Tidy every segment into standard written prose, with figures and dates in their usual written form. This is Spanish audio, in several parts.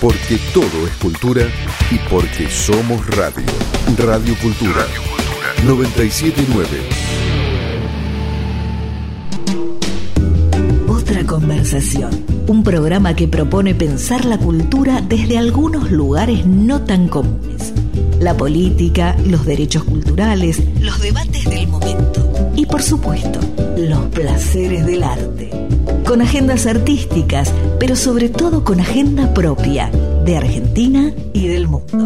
Porque todo es cultura y porque somos radio. Radio Cultura 97.9. Otra conversación. Un programa que propone pensar la cultura desde algunos lugares no tan comunes. La política, los derechos culturales, los debates del momento y, por supuesto, los placeres del arte. Con agendas artísticas, pero sobre todo con agenda propia de Argentina y del mundo.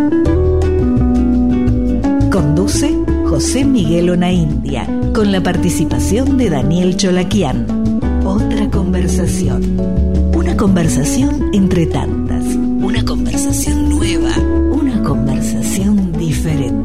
Conduce José Miguel Onaindia, con la participación de Daniel Cholaquian. Otra conversación. Una conversación entre tantas. Una conversación nueva. Una conversación diferente.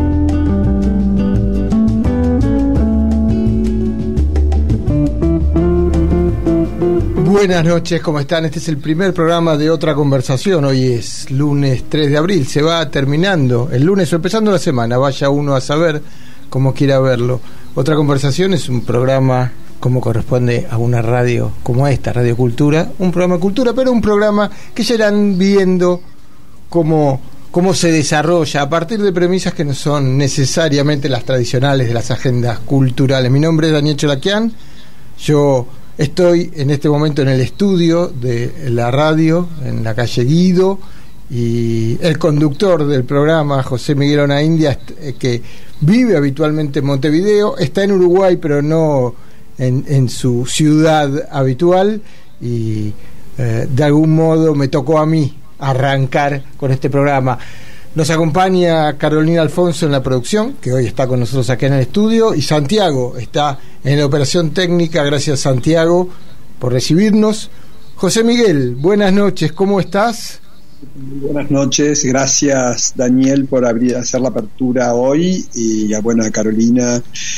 Buenas noches, ¿cómo están? Este es el primer programa de Otra Conversación. Hoy es lunes 3 de abril, se va terminando el lunes o empezando la semana, vaya uno a saber cómo quiera verlo. Otra Conversación es un programa como corresponde a una radio como esta, Radio Cultura, un programa de cultura, pero un programa que ya irán viendo cómo se desarrolla a partir de premisas que no son necesariamente las tradicionales de las agendas culturales. Mi nombre es Daniel Cholaquian, yo estoy en este momento en el estudio de la radio, en la calle Guido, y el conductor del programa, José Miguel Onaindia, que vive habitualmente en Montevideo, está en Uruguay, pero no en su ciudad habitual, y de algún modo me tocó a mí arrancar con este programa. Nos acompaña Carolina Alfonso en la producción, que hoy está con nosotros acá en el estudio, y Santiago está en la operación técnica. Gracias, Santiago, por recibirnos. José Miguel, buenas noches, ¿cómo estás? Buenas noches, gracias Daniel por hacer la apertura hoy, y a Carolina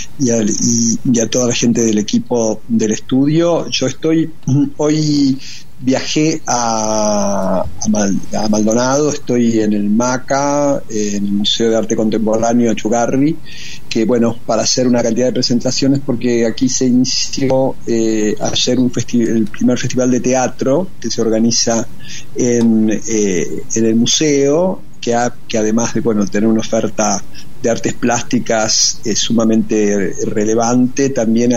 y a toda la gente del equipo del estudio. Yo hoy viajé a Maldonado, estoy en el MACA, en el Museo de Arte Contemporáneo Achugarri, que para hacer una cantidad de presentaciones, porque aquí se inició ayer el primer festival de teatro que se organiza en el museo, que además de tener una oferta de artes plásticas sumamente relevante, también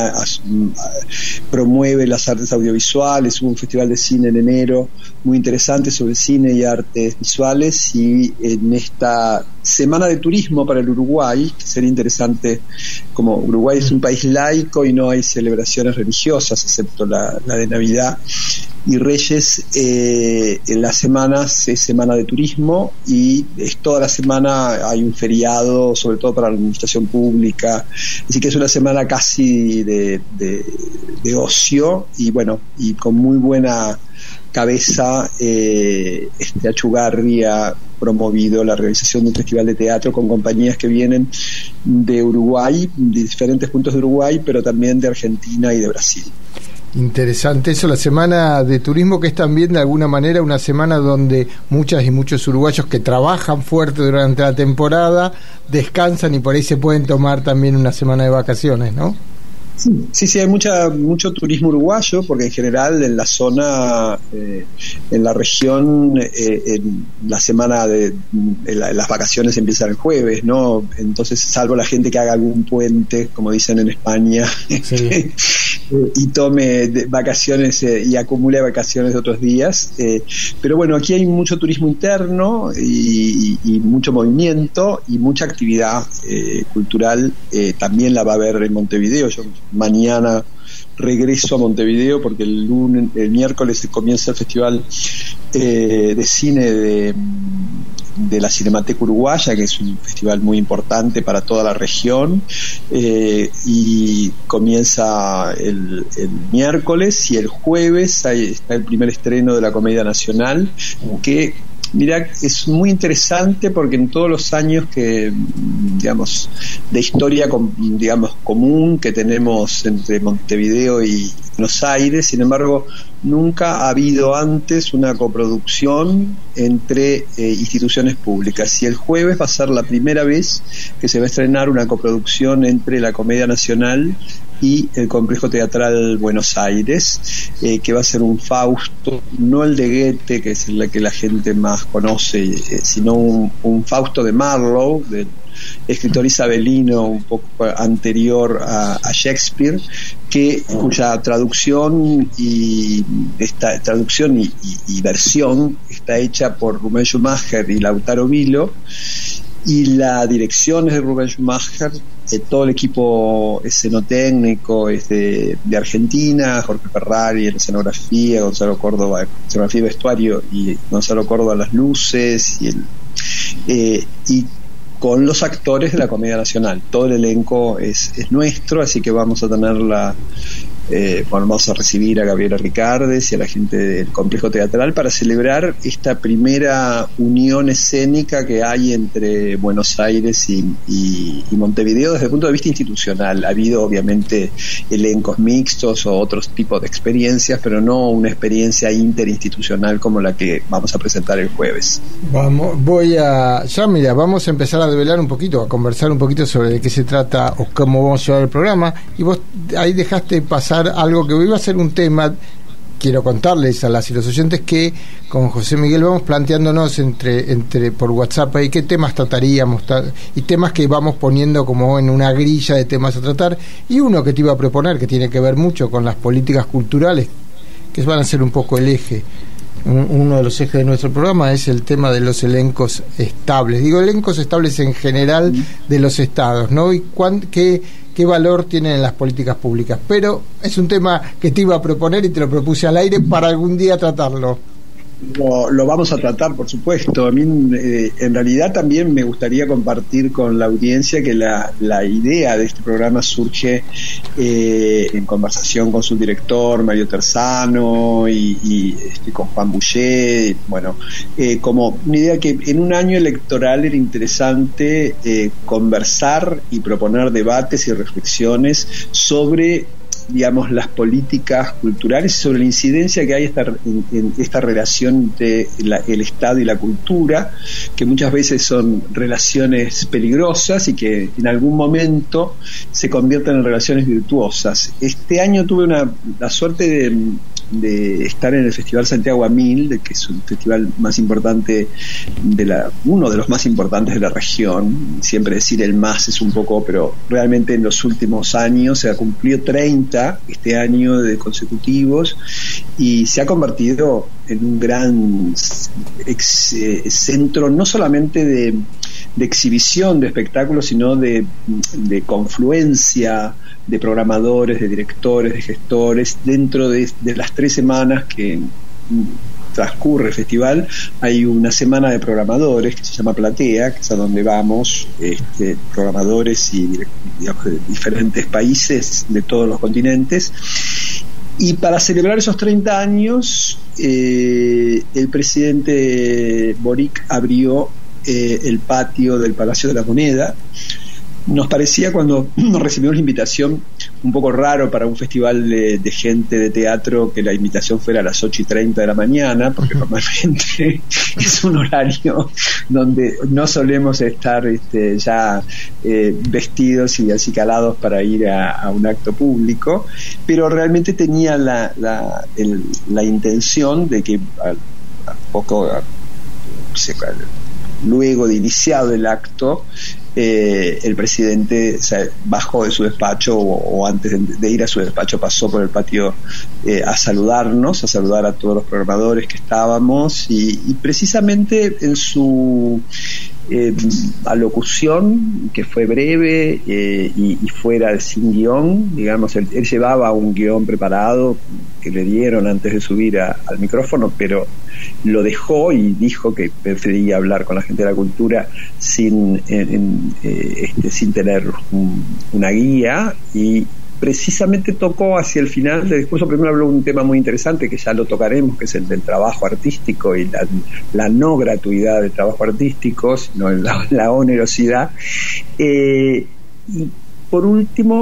promueve las artes audiovisuales. Hubo un festival de cine en enero muy interesante sobre cine y artes visuales, y en esta semana de turismo para el Uruguay, que sería interesante, como Uruguay es un país laico y no hay celebraciones religiosas excepto la de Navidad y Reyes, en las semanas es semana de turismo, y toda la semana hay un feriado, sobre todo para la administración pública, así que es una semana casi de ocio, y con muy buena cabeza Achugarri ha promovido la realización de un festival de teatro con compañías que vienen de Uruguay, de diferentes puntos de Uruguay, pero también de Argentina y de Brasil. Interesante eso, la semana de turismo, que es también de alguna manera una semana donde muchas y muchos uruguayos que trabajan fuerte durante la temporada descansan y por ahí se pueden tomar también una semana de vacaciones, ¿no? Sí, hay mucho turismo uruguayo, porque en general en la zona, en la región, en la semana las vacaciones empiezan el jueves, ¿no? Entonces, salvo la gente que haga algún puente, como dicen en España, sí, y tome vacaciones y acumule vacaciones de otros días, pero aquí hay mucho turismo interno y mucho movimiento y mucha actividad cultural. También la va a haber en Montevideo. Yo mañana regreso a Montevideo porque el miércoles comienza el festival de cine de la Cinemateca Uruguaya, que es un festival muy importante para toda la región, y comienza el miércoles, y el jueves está el primer estreno de la Comedia Nacional, que mirá, es muy interesante porque en todos los años que, de historia, común que tenemos entre Montevideo y Buenos Aires, sin embargo, nunca ha habido antes una coproducción entre instituciones públicas, y el jueves va a ser la primera vez que se va a estrenar una coproducción entre la Comedia Nacional y el Complejo Teatral Buenos Aires, que va a ser un Fausto, no el de Goethe, que es el que la gente más conoce, sino un Fausto de Marlowe, del escritor isabelino un poco anterior a Shakespeare, cuya traducción y versión está hecha por Rubén Schumacher y Lautaro Vilo, y la dirección es de Rubén Schumacher. Todo el equipo escenotécnico es de Argentina, Jorge Ferrari en escenografía, Gonzalo Córdoba escenografía y vestuario, y Gonzalo Córdoba las luces, y con los actores de la Comedia Nacional. Todo el elenco es nuestro, así que vamos a tener vamos a recibir a Gabriela Ricardes y a la gente del Complejo Teatral para celebrar esta primera unión escénica que hay entre Buenos Aires y Montevideo desde el punto de vista institucional. Ha habido obviamente elencos mixtos o otros tipos de experiencias, pero no una experiencia interinstitucional como la que vamos a presentar el jueves. Vamos a empezar a develar un poquito, a conversar un poquito sobre de qué se trata o cómo vamos a llevar el programa, y vos ahí dejaste pasar algo que iba a ser un tema. Quiero contarles a las y los oyentes que con José Miguel vamos planteándonos entre por WhatsApp ahí qué temas trataríamos, y temas que vamos poniendo como en una grilla de temas a tratar, y uno que te iba a proponer que tiene que ver mucho con las políticas culturales, que van a ser un poco el eje. Uno de los ejes de nuestro programa es el tema de los elencos estables. Digo elencos estables en general de los estados, ¿no? Y qué valor tienen en las políticas públicas. Pero es un tema que te iba a proponer y te lo propuse al aire para algún día tratarlo. Lo vamos a tratar, por supuesto. A mí, en realidad, también me gustaría compartir con la audiencia que la idea de este programa surge en conversación con su director, Mario Terzano, y con Juan Boucher. Bueno, como una idea que en un año electoral era interesante conversar y proponer debates y reflexiones sobre, digamos, las políticas culturales, sobre la incidencia que hay en esta relación entre el Estado y la cultura, que muchas veces son relaciones peligrosas y que en algún momento se convierten en relaciones virtuosas. Este año tuve la suerte de estar en el Festival Santiago a 1000, que es un festival más importante uno de los más importantes de la región. Siempre decir el más es un poco, pero realmente en los últimos años se ha cumplido 30 este año de consecutivos, y se ha convertido en un gran centro no solamente de exhibición de espectáculos, sino de confluencia de programadores, de directores, de gestores. Dentro de las 3 semanas que transcurre el festival hay una semana de programadores que se llama Platea, que es a donde vamos, programadores y, digamos, de diferentes países de todos los continentes. Y para celebrar esos 30 años el presidente Boric abrió el patio del Palacio de la Moneda. Nos parecía, cuando nos recibimos la invitación, un poco raro para un festival de gente de teatro que la invitación fuera a las 8:30 de la mañana, porque normalmente es un horario donde no solemos estar ya vestidos y acicalados para ir a un acto público, pero realmente tenía la intención de que luego de iniciado el acto, el presidente bajó de su despacho, o antes de ir a su despacho pasó por el patio a saludarnos, a saludar a todos los programadores que estábamos, y precisamente en su alocución, que fue breve y fuera de sin guión, digamos, él llevaba un guión preparado que le dieron antes de subir al micrófono, pero lo dejó y dijo que prefería hablar con la gente de la cultura sin tener una guía, y precisamente tocó hacia el final del discurso. Primero habló de un tema muy interesante que ya lo tocaremos, que es el del trabajo artístico y la no gratuidad del trabajo artístico, sino la onerosidad. Y por último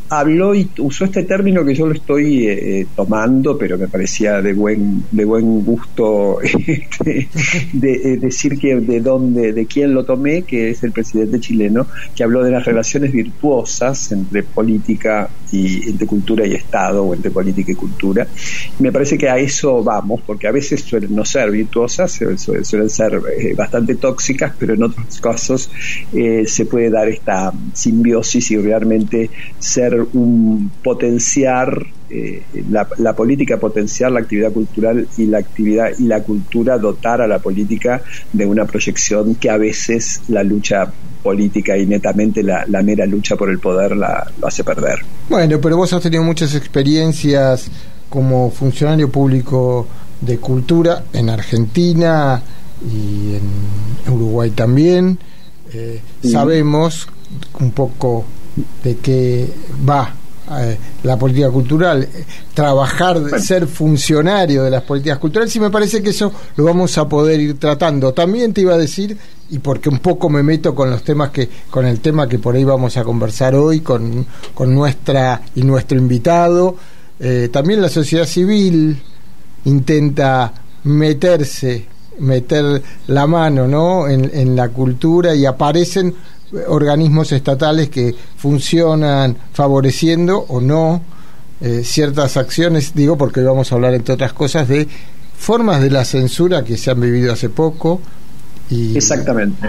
habló y usó este término que yo lo estoy tomando, pero me parecía de buen gusto decir que de quién lo tomé, que es el presidente chileno, que habló de las relaciones virtuosas entre política y entre cultura y Estado, o entre política y cultura. Y me parece que a eso vamos, porque a veces suelen no ser virtuosas, suelen ser bastante tóxicas, pero en otros casos se puede dar esta simbiosis y realmente ser un potenciar la política, potenciar la actividad cultural, y la actividad y la cultura dotar a la política de una proyección que a veces la lucha política y netamente la mera lucha por el poder lo hace perder. Bueno, pero vos has tenido muchas experiencias como funcionario público de cultura en Argentina y en Uruguay también. Sabemos un poco de qué va la política cultural, trabajar, ser funcionario de las políticas culturales, y me parece que eso lo vamos a poder ir tratando. También te iba a decir, y porque un poco me meto con los temas con el tema que por ahí vamos a conversar hoy con nuestro invitado, también la sociedad civil intenta meter la mano, ¿no?, en la cultura, y aparecen organismos estatales que funcionan favoreciendo o no ciertas acciones, digo porque hoy vamos a hablar, entre otras cosas, de formas de la censura que se han vivido hace poco. Exactamente.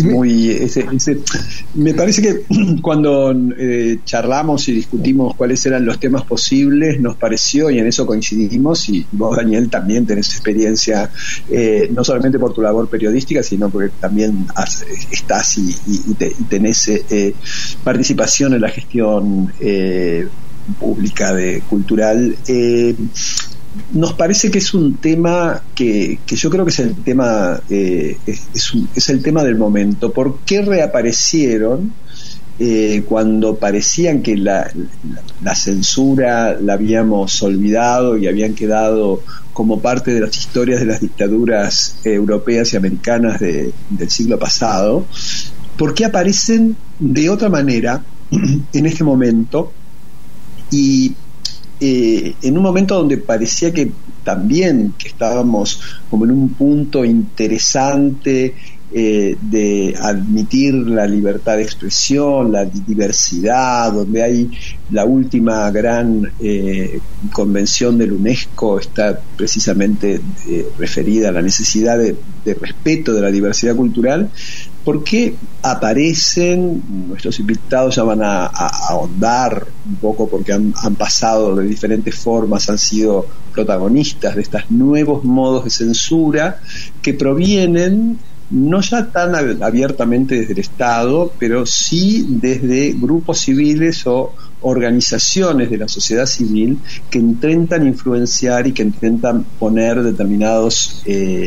Me parece que cuando charlamos y discutimos cuáles eran los temas posibles, nos pareció, y en eso coincidimos, y vos, Daniel, también tenés experiencia, no solamente por tu labor periodística, sino porque también estás y tenés participación en la gestión pública cultural. Nos parece que es un tema que yo creo que es el tema es el tema del momento. ¿Por qué reaparecieron cuando parecían que la censura la habíamos olvidado y habían quedado como parte de las historias de las dictaduras europeas y americanas del siglo pasado? ¿Por qué aparecen de otra manera en este momento? Y en un momento donde parecía que también que estábamos como en un punto interesante de admitir la libertad de expresión, la diversidad, donde hay la última gran convención del UNESCO está precisamente referida a la necesidad de respeto de la diversidad cultural. ¿Por qué aparecen? Nuestros invitados ya van a ahondar un poco, porque han pasado de diferentes formas, han sido protagonistas de estos nuevos modos de censura que provienen no ya tan abiertamente desde el Estado, pero sí desde grupos civiles o organizaciones de la sociedad civil que intentan influenciar y que intentan poner determinados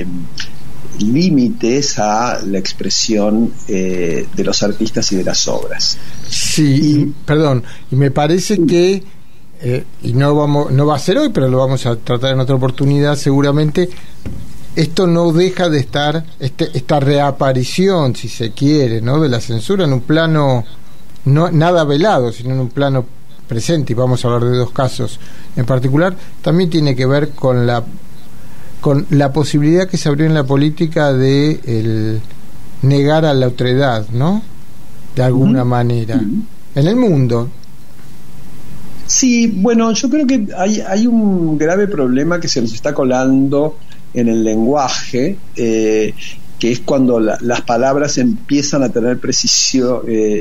límites a la expresión de los artistas y de las obras. Sí, y me parece que y no va a ser hoy, pero lo vamos a tratar en otra oportunidad seguramente. Esto no deja de estar esta reaparición, si se quiere, ¿no?, de la censura en un plano no nada velado, sino en un plano presente, y vamos a hablar de dos casos en particular. También tiene que ver con la posibilidad que se abrió en la política de el negar a la otredad, ¿no?, de alguna manera en el mundo. Sí, bueno, yo creo que hay un grave problema que se nos está colando en el lenguaje, que es cuando las palabras empiezan a tener precisión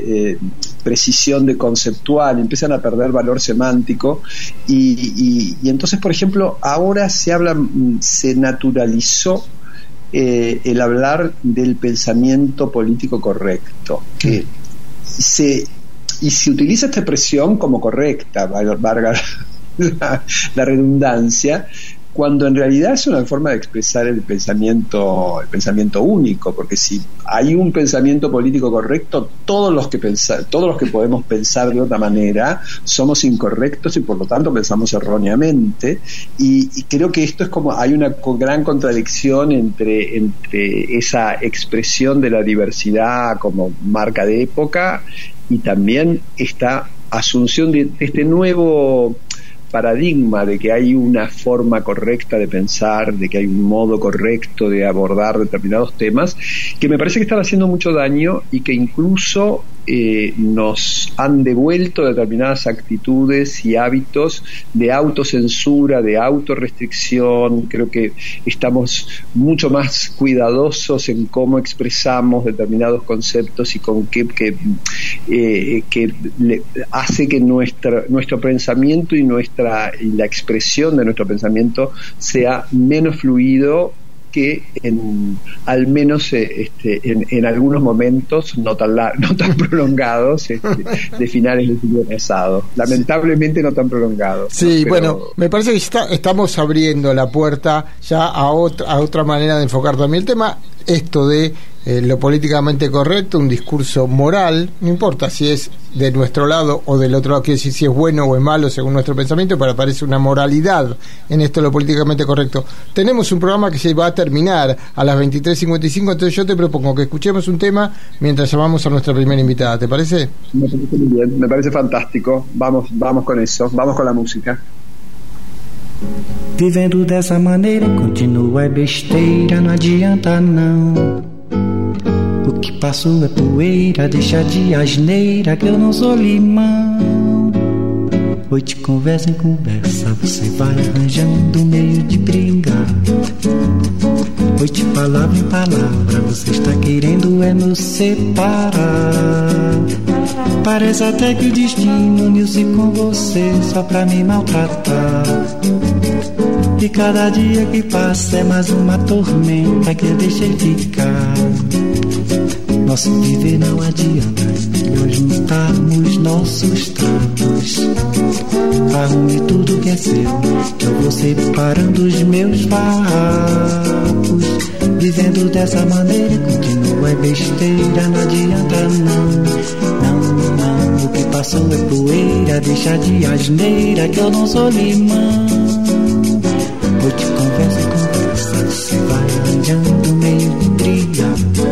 de conceptual, empiezan a perder valor semántico, y entonces, por ejemplo, ahora se naturalizó el hablar del pensamiento político correcto, que se utiliza esta expresión como correcta, valga la redundancia, cuando en realidad es una forma de expresar el pensamiento único, porque si hay un pensamiento político correcto, todos los que podemos pensar de otra manera somos incorrectos y por lo tanto pensamos erróneamente, y creo que esto es como hay una gran contradicción entre esa expresión de la diversidad como marca de época y también esta asunción de este nuevo paradigma de que hay una forma correcta de pensar, de que hay un modo correcto de abordar determinados temas, que me parece que están haciendo mucho daño y que incluso nos han devuelto determinadas actitudes y hábitos de autocensura, de autorrestricción. Creo que estamos mucho más cuidadosos en cómo expresamos determinados conceptos y con qué que hace que nuestro pensamiento y la expresión de nuestro pensamiento sea menos fluido que al menos en algunos momentos no tan prolongados de finales del siglo pasado, lamentablemente no tan prolongados. Sí, ¿no? bueno, me parece que estamos abriendo la puerta ya a otra manera de enfocar también el tema, esto de lo políticamente correcto, un discurso moral, no importa si es de nuestro lado o del otro lado, quiere decir si es bueno o es malo según nuestro pensamiento, pero aparece una moralidad en esto de lo políticamente correcto. Tenemos un programa que se va a terminar a las 23:55, entonces yo te propongo que escuchemos un tema mientras llamamos a nuestra primera invitada, ¿te parece? Me parece muy bien, me parece fantástico. Vamos con eso, vamos con la música. Vivendo dessa maneira, continua é besteira, não adianta não. O que passou é poeira, deixa de asneira que eu não sou limão. Oi, de conversa em conversa, você vai arranjando meio de brigar. Oi, de palavra em palavra, você está querendo é nos separar. Parece até que o destino uniu-se com você só pra me maltratar. E cada dia que passa é mais uma tormenta que eu deixei ficar. Nosso viver não adianta, melhor juntarmos nossos trapos. Arrume tudo que é seu, que eu vou separando os meus farrapos. Vivendo dessa maneira, continua é besteira, não adianta não. Não, não, o que passou é poeira, deixa de asneira que eu não sou limão. Vou te conversa, você vai arranjando meio de briga.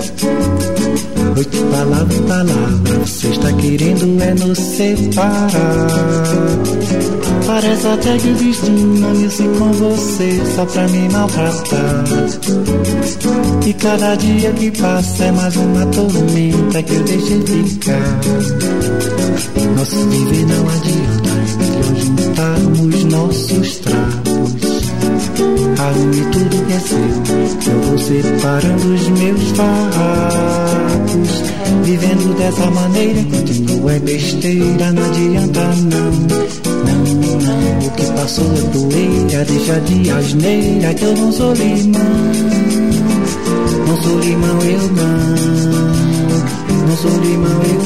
Vou te palavra, você está querendo é nos separar. Parece até que o destino uniu-se com você só pra me maltratar. E cada dia que passa é mais uma tormenta que eu deixei ficar. Nosso viver não adianta, é melhor juntarmos nossos trapos. Arrume tudo que é seu, que eu vou separando os meus farrapos. Vivendo dessa maneira, continua é besteira, não adianta não. Não, não, o que passou é poeira, deixa de asneira que eu não sou limão. Não sou limão, eu não. Não sou limão, eu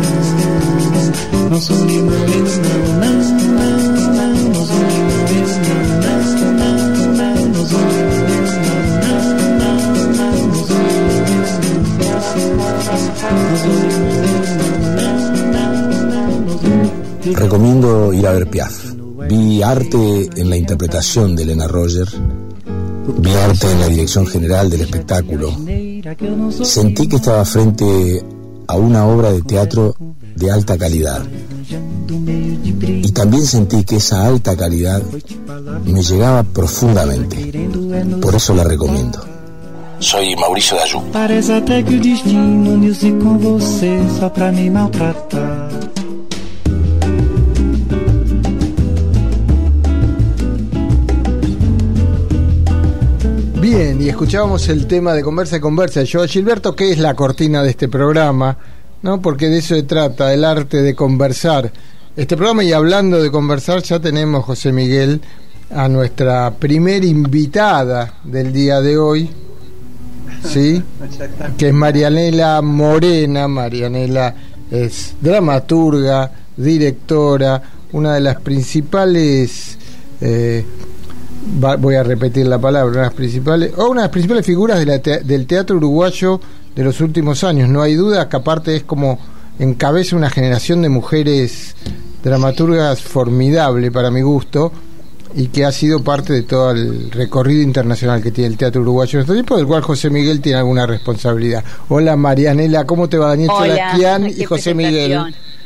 não. Não sou limão, eu não. Não, não, não, não sou limão, eu não. Não, não, não sou limão, eu não. Não, não, não sou Recomiendo ir a ver Piaf. Vi arte en la interpretación de Elena Roger, vi arte en la dirección general del espectáculo. Sentí que estaba frente a una obra de teatro de alta calidad. Y también sentí que esa alta calidad me llegaba profundamente. Por eso la recomiendo. Soy Mauricio Dayú. Parece até que o destino uniu-se com você só pra me maltratar. Bien, y escuchábamos el tema de Conversa y Conversa de Joao Gilberto, que es la cortina de este programa, ¿no? Porque de eso se trata, el arte de conversar. Este programa, y hablando de conversar, ya tenemos, José Miguel, a nuestra primera invitada del día de hoy, ¿sí? Que es Marianela Morena. Marianela es dramaturga, directora, una de las principales... voy a repetir la palabra, una de las principales figuras del teatro uruguayo de los últimos años. No hay duda que aparte es como encabeza una generación de mujeres dramaturgas formidable para mi gusto, y que ha sido parte de todo el recorrido internacional que tiene el teatro uruguayo en este tiempo, del cual José Miguel tiene alguna responsabilidad. Hola Marianela, ¿cómo te va? Daniel Sebastián y José Miguel.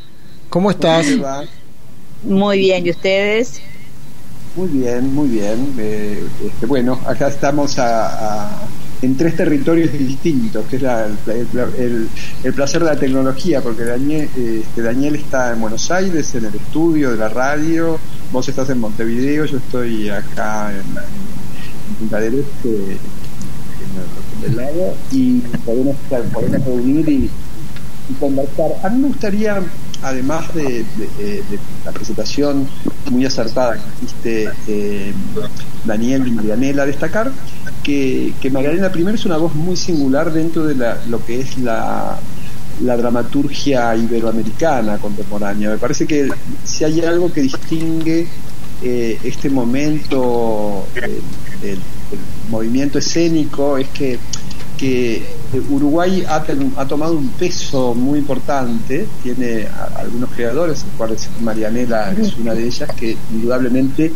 ¿Cómo estás? ¿Cómo te va? Muy bien, ¿y ustedes? Muy bien, muy bien. Bueno, acá estamos en 3 territorios distintos, que es el placer de la tecnología, porque Daniel está en Buenos Aires, en el estudio de la radio, vos estás en Montevideo, yo estoy acá en Punta del Este, en el lago, y podemos reunir y conversar. A mí me gustaría, además de la presentación muy acertada que hiciste, Daniel y Marianela, destacar que Marianela primero es una voz muy singular dentro de lo que es la dramaturgia iberoamericana contemporánea. Me parece que si hay algo que distingue este momento del movimiento escénico es que Uruguay ha tomado un peso muy importante, tiene algunos creadores, los cuales Marianela es una de ellas, que indudablemente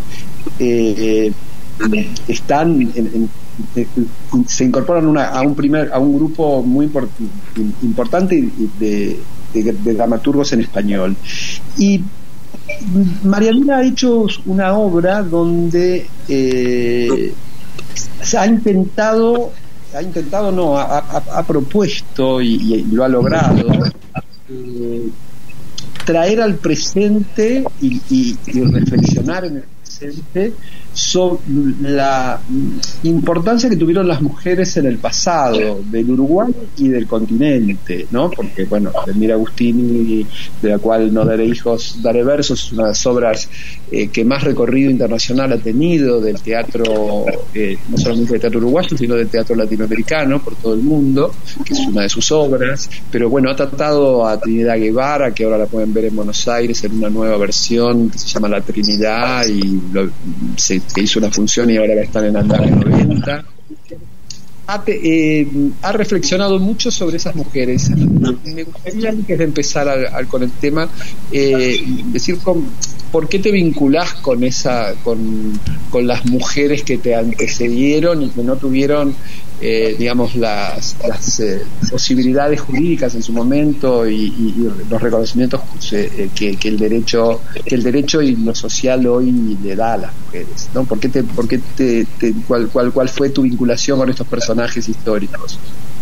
están se incorporan a un grupo muy importante de dramaturgos en español. Y Marianela ha hecho una obra donde se ha propuesto y lo ha logrado traer al presente y reflexionar en el presente sobre la importancia que tuvieron las mujeres en el pasado del Uruguay y del continente, ¿no? Porque, bueno, Delmira Agustini, de la cual No daré hijos, daré versos, es una de las obras que más recorrido internacional ha tenido del teatro, no solamente del teatro uruguayo, sino del teatro latinoamericano por todo el mundo, que es una de sus obras. Pero bueno, ha tratado a Trinidad Guevara, que ahora la pueden ver en Buenos Aires en una nueva versión que se llama La Trinidad, y se hizo una función y ahora va a estar en Andar 90. Ha reflexionado mucho sobre esas mujeres. Me gustaría, antes de empezar con el tema, decir por qué te vinculás con las mujeres que te antecedieron y que no tuvieron digamos las posibilidades jurídicas en su momento y los reconocimientos que el derecho y lo social hoy le da a las mujeres, ¿no? ¿Cuál fue tu vinculación con estos personajes históricos?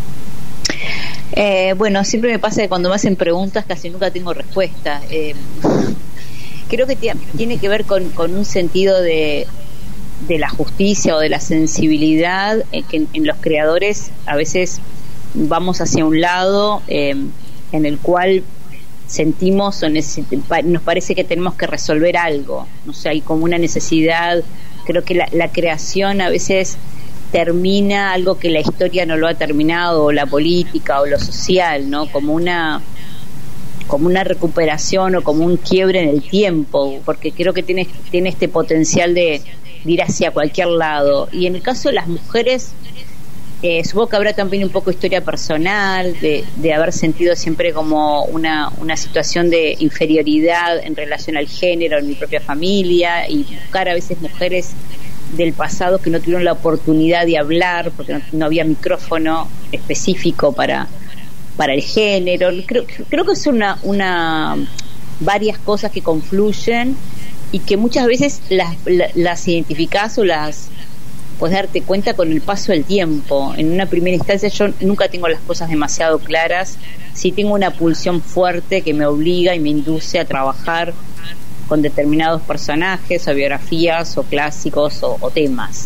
Bueno, siempre me pasa que cuando me hacen preguntas casi nunca tengo respuesta. Creo que tiene que ver con un sentido de la justicia o de la sensibilidad que en los creadores a veces vamos hacia un lado en el cual sentimos o nos parece que tenemos que resolver algo, no sé, hay como una necesidad. Creo que la creación a veces termina algo que la historia no lo ha terminado, o la política o lo social, ¿no? Como una recuperación o como un quiebre en el tiempo, porque creo que tiene este potencial de ir hacia cualquier lado. Y en el caso de las mujeres, supongo que habrá también un poco historia personal, de haber sentido siempre como una situación de inferioridad en relación al género en mi propia familia, y buscar a veces mujeres del pasado que no tuvieron la oportunidad de hablar porque no había micrófono específico para el género. Creo que son varias cosas que confluyen y que muchas veces las identificás o las puedes darte cuenta con el paso del tiempo. En una primera instancia yo nunca tengo las cosas demasiado claras, sí tengo una pulsión fuerte que me obliga y me induce a trabajar con determinados personajes o biografías o clásicos o temas.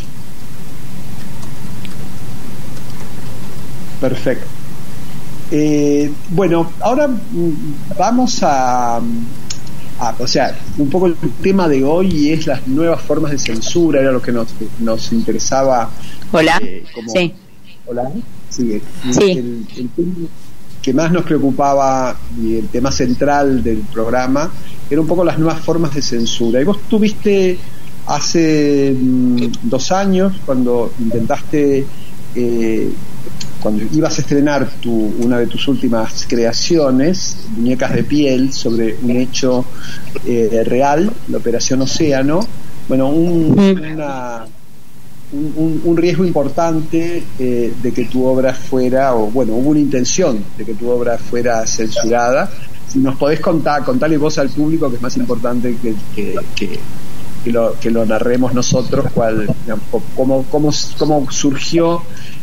Perfecto. Bueno, ahora vamos o sea, un poco el tema de hoy es las nuevas formas de censura, era lo que nos interesaba. Hola. Sí. Hola. Sí. El tema que más nos preocupaba y el tema central del programa era un poco las nuevas formas de censura. Y vos tuviste hace 2 años, cuando intentaste cuando ibas a estrenar una de tus últimas creaciones, Muñecas de piel, sobre un hecho real, la Operación Océano, bueno, un riesgo importante de que tu obra fuera, o bueno, hubo una intención de que tu obra fuera censurada, si nos podés contarle vos al público, que es más importante que lo narremos nosotros, cómo surgió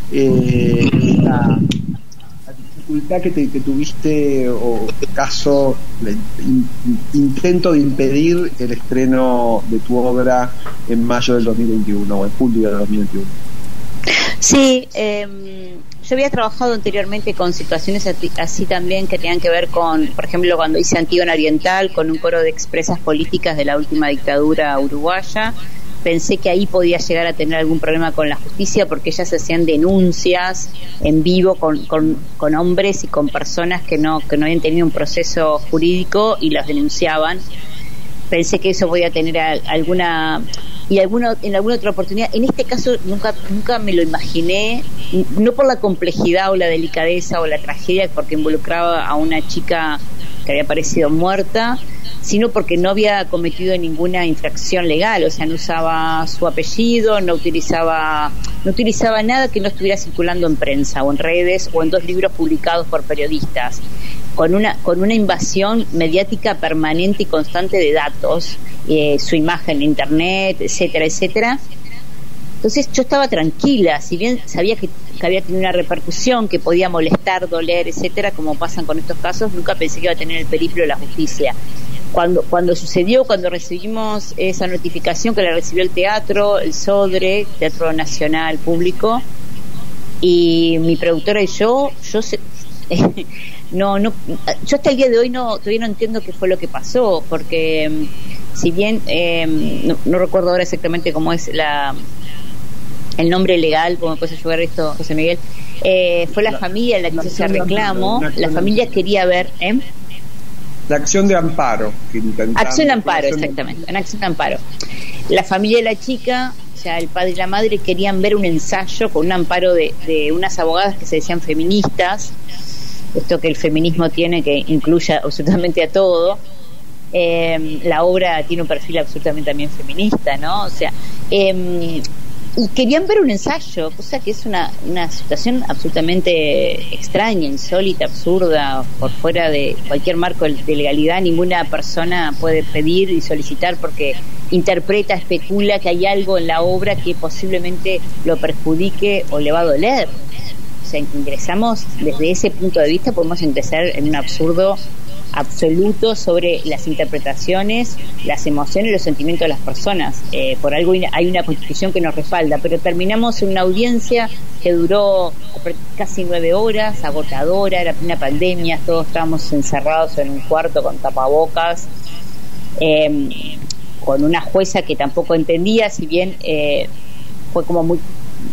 la dificultad que tuviste, o caso, intento de impedir el estreno de tu obra en mayo del 2021 o en julio del 2021. Sí, yo había trabajado anteriormente con situaciones así también, que tenían que ver con, por ejemplo, cuando hice Antígona Oriental, con un coro de expresas políticas de la última dictadura uruguaya. Pensé que ahí podía llegar a tener algún problema con la justicia, porque ellas hacían denuncias en vivo con hombres y con personas que no habían tenido un proceso jurídico y las denunciaban. Pensé que eso podía tener en alguna otra oportunidad. En este caso nunca me lo imaginé, no por la complejidad o la delicadeza o la tragedia, porque involucraba a una chica que había aparecido muerta, sino porque no había cometido ninguna infracción legal. O sea, no usaba su apellido, no utilizaba nada que no estuviera circulando en prensa o en redes o en 2 libros publicados por periodistas, con una invasión mediática permanente y constante de datos, su imagen en internet, etcétera, etcétera. Entonces yo estaba tranquila, si bien sabía que había tenido una repercusión, que podía molestar, doler, etcétera, como pasan con estos casos, nunca pensé que iba a tener el periplo de la justicia. Cuando sucedió, cuando recibimos esa notificación, que la recibió el teatro, el Sodre, Teatro Nacional Público, y mi productora y yo yo hasta el día de hoy todavía no entiendo qué fue lo que pasó, porque si bien no recuerdo ahora exactamente cómo es el nombre legal, cómo puede ayudar esto, José Miguel, fue la familia la que hizo ese reclamo. La familia quería ver la acción de amparo. Acción de amparo, exactamente, una acción de amparo. La familia de la chica, o sea, el padre y la madre, querían ver un ensayo con un amparo de unas abogadas que se decían feministas, esto que el feminismo tiene, que incluye absolutamente a todo. La obra tiene un perfil absolutamente también feminista, ¿no? O sea, y querían ver un ensayo, cosa que es una situación absolutamente extraña, insólita, absurda, por fuera de cualquier marco de legalidad. Ninguna persona puede pedir y solicitar porque interpreta, especula que hay algo en la obra que posiblemente lo perjudique o le va a doler. O sea, ingresamos desde ese punto de vista, podemos ingresar en un absurdo absoluto sobre las interpretaciones, las emociones y los sentimientos de las personas. Por algo hay una constitución que nos respalda, pero terminamos en una audiencia que duró casi 9 horas, agotadora, era una pandemia, todos estábamos encerrados en un cuarto con tapabocas, con una jueza que tampoco entendía, si bien fue como muy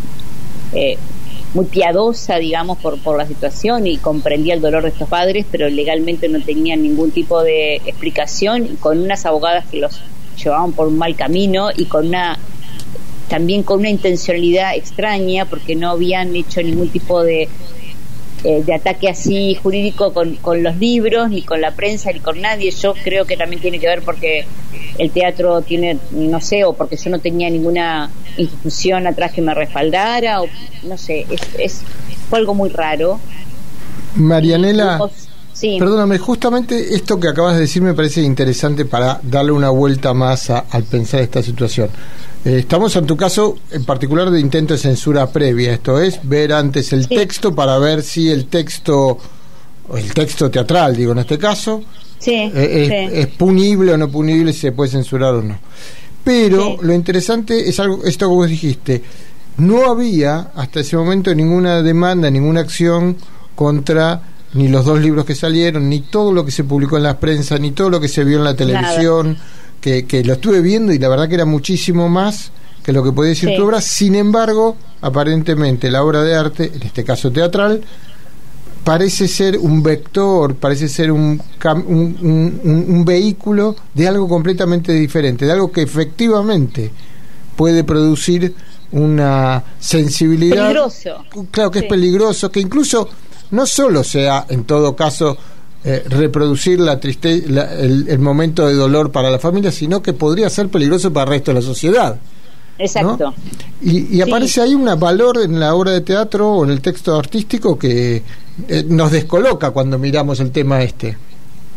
piadosa, digamos, por la situación, y comprendía el dolor de estos padres, pero legalmente no tenían ningún tipo de explicación, y con unas abogadas que los llevaban por un mal camino, y también con una intencionalidad extraña, porque no habían hecho ningún tipo de ataque así jurídico con los libros, ni con la prensa, ni con nadie. Yo creo que también tiene que ver porque el teatro tiene, no sé, o porque yo no tenía ninguna institución atrás que me respaldara, o no sé, fue algo muy raro. Marianela, sí. Perdóname, justamente esto que acabas de decir me parece interesante para darle una vuelta más al pensar esta situación. Estamos en tu caso en particular de intento de censura previa, esto es, ver antes el texto para ver si el texto teatral, digo en este caso, es punible o no punible, si se puede censurar o no. Pero lo interesante es esto que vos dijiste, no había hasta ese momento ninguna demanda, ninguna acción contra ni los 2 libros que salieron, ni todo lo que se publicó en la prensa, ni todo lo que se vio en la televisión. Que lo estuve viendo y la verdad que era muchísimo más que lo que podía decir tu obra. Sin embargo, aparentemente la obra de arte, en este caso teatral, parece ser un vector, parece ser un vehículo de algo completamente diferente, de algo que efectivamente puede producir una sensibilidad. Peligroso. Claro que es peligroso, que incluso no solo sea en todo caso reproducir la tristeza, el momento de dolor para la familia, sino que podría ser peligroso para el resto de la sociedad. Exacto. ¿No? Y aparece ahí un valor en la obra de teatro o en el texto artístico que nos descoloca cuando miramos el tema este.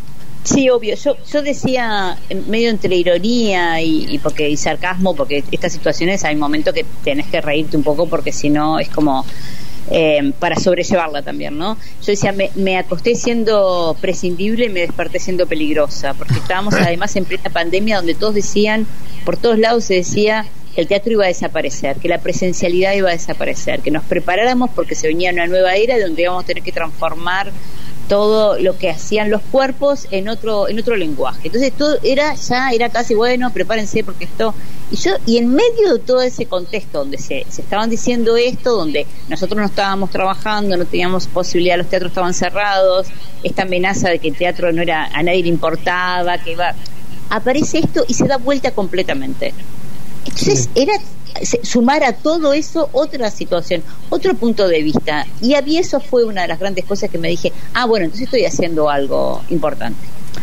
Sí, obvio. Yo decía, medio entre ironía y sarcasmo, porque estas situaciones hay momentos que tenés que reírte un poco, porque si no es como para sobrellevarla también, ¿no? Yo decía, me acosté siendo prescindible y me desperté siendo peligrosa, porque estábamos además en plena pandemia, donde todos decían, por todos lados se decía que el teatro iba a desaparecer, que la presencialidad iba a desaparecer, que nos preparáramos porque se venía una nueva era donde íbamos a tener que transformar todo lo que hacían los cuerpos en otro lenguaje. Entonces todo era casi, bueno, prepárense porque esto, y en medio de todo ese contexto donde se estaban diciendo esto, donde nosotros no estábamos trabajando, no teníamos posibilidad, los teatros estaban cerrados, esta amenaza de que el teatro no era, a nadie le importaba, aparece esto y se da vuelta completamente. Entonces era sumar a todo eso otra situación, otro punto de vista, y eso fue una de las grandes cosas que me dije, bueno, entonces estoy haciendo algo importante.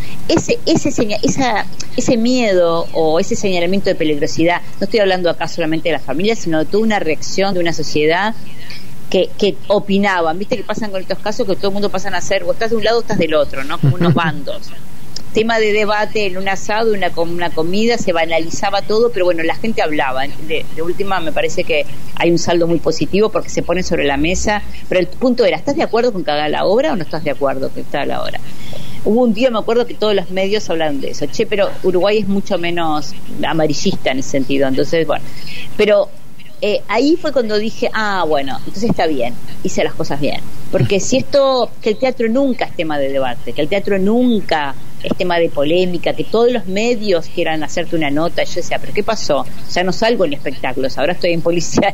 Ese miedo o ese señalamiento de peligrosidad, no estoy hablando acá solamente de la familia, sino de toda una reacción de una sociedad que opinaban, viste que pasan con estos casos que todo el mundo pasan a ser, o estás de un lado o estás del otro, ¿no? Como unos bandos. Tema de debate en un asado, una comida, se banalizaba todo, pero bueno, la gente hablaba. De última, me parece que hay un saldo muy positivo porque se pone sobre la mesa, pero el punto era, ¿estás de acuerdo con que haga la obra o no estás de acuerdo con que haga la obra? Hubo un día, me acuerdo, que todos los medios hablaban de eso. Pero Uruguay es mucho menos amarillista en ese sentido, entonces, bueno. Pero ahí fue cuando dije, bueno, entonces está bien, hice las cosas bien. Porque si que el teatro nunca es tema de debate, que el teatro nunca es tema de polémica, que todos los medios quieran hacerte una nota, yo decía, ¿pero qué pasó? Ya no salgo en espectáculos, ahora estoy en policial,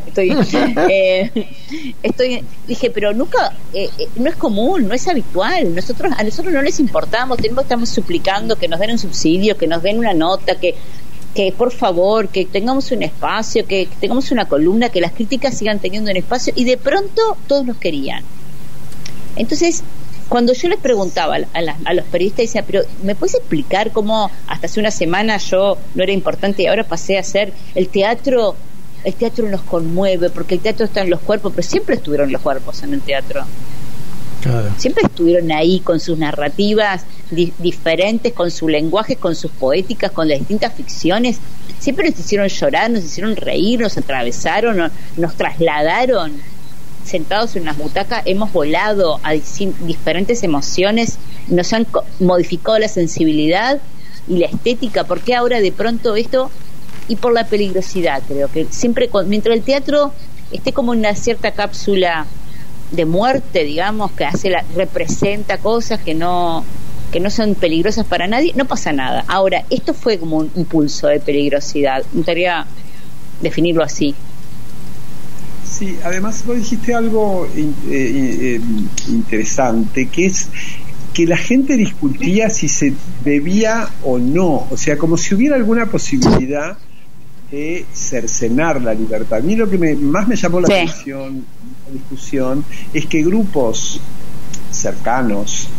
dije, pero nunca, no es común, no es habitual, a nosotros no les importamos, estamos suplicando que nos den un subsidio, que nos den una nota, que por favor, que tengamos un espacio, que tengamos una columna, que las críticas sigan teniendo un espacio, y de pronto todos nos querían. Entonces, cuando yo les preguntaba a los periodistas, decía, pero ¿me puedes explicar cómo hasta hace una semana yo no era importante y ahora pasé a ser el teatro nos conmueve, porque el teatro está en los cuerpos, pero siempre estuvieron los cuerpos en el teatro. Claro. Siempre estuvieron ahí con sus narrativas diferentes, con su lenguaje, con sus poéticas, con las distintas ficciones. Siempre nos hicieron llorar, nos hicieron reír, nos atravesaron, nos trasladaron. Sentados en unas butacas, hemos volado a diferentes emociones, nos han modificado la sensibilidad y la estética. ¿Por qué ahora de pronto esto? Y por la peligrosidad, creo que siempre, mientras el teatro esté como en una cierta cápsula de muerte, digamos, que representa cosas que no son peligrosas para nadie, no pasa nada. Ahora, esto fue como un impulso de peligrosidad, me gustaría definirlo así. Sí, además vos dijiste algo interesante, que es que la gente discutía si se debía o no, o sea, como si hubiera alguna posibilidad de cercenar la libertad. A mí lo que más me llamó la atención, la discusión, es que grupos cercanos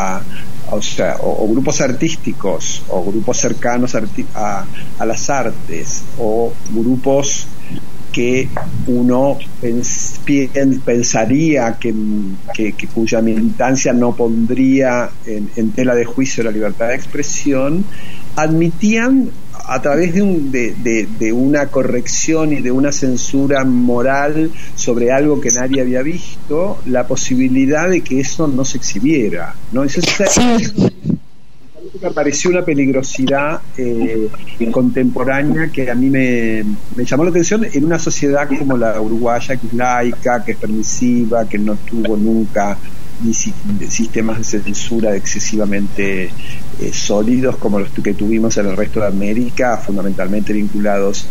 o grupos artísticos, o grupos cercanos a las artes, o grupos que uno pensaría que cuya militancia no pondría en tela de juicio la libertad de expresión, admitían a través de una corrección y de una censura moral sobre algo que nadie había visto, la posibilidad de que eso no se exhibiera, ¿no? Eso me pareció una peligrosidad contemporánea que a mí me llamó la atención en una sociedad como la uruguaya, que es laica, que es permisiva, que no tuvo nunca ni sistemas de censura excesivamente sólidos como los que tuvimos en el resto de América, fundamentalmente vinculados